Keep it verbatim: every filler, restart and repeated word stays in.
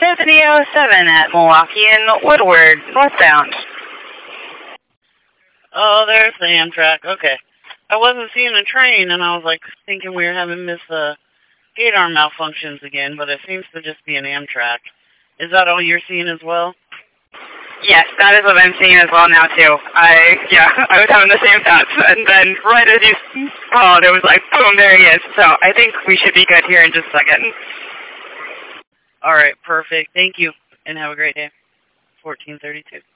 Symphony oh seven at Milwaukee and Woodward, northbound. Oh, there's the Amtrak. Okay. I wasn't seeing a train, and I was like thinking we were having this uh, gate arm malfunctions again, but it seems to just be an Amtrak. Is that all you're seeing as well? Yes, that is what I'm seeing as well now, too. I, yeah, I was having the same thoughts, and then right as you called, it was like, boom, there he is. So I think we should be good here in just a second. All right, perfect. Thank you, and have a great day. fourteen thirty-two.